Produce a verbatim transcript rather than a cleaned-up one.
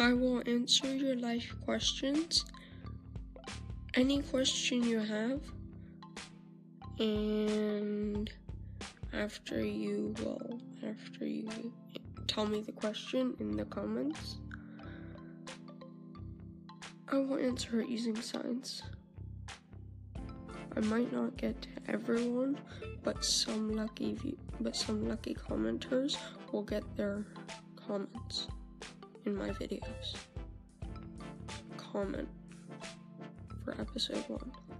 I will answer your life questions, any question you have, and after you will, after you tell me the question in the comments, I will answer it using signs. I might not get to everyone, but some lucky view, but some lucky commenters will get their comments in my videos. Comment for episode one.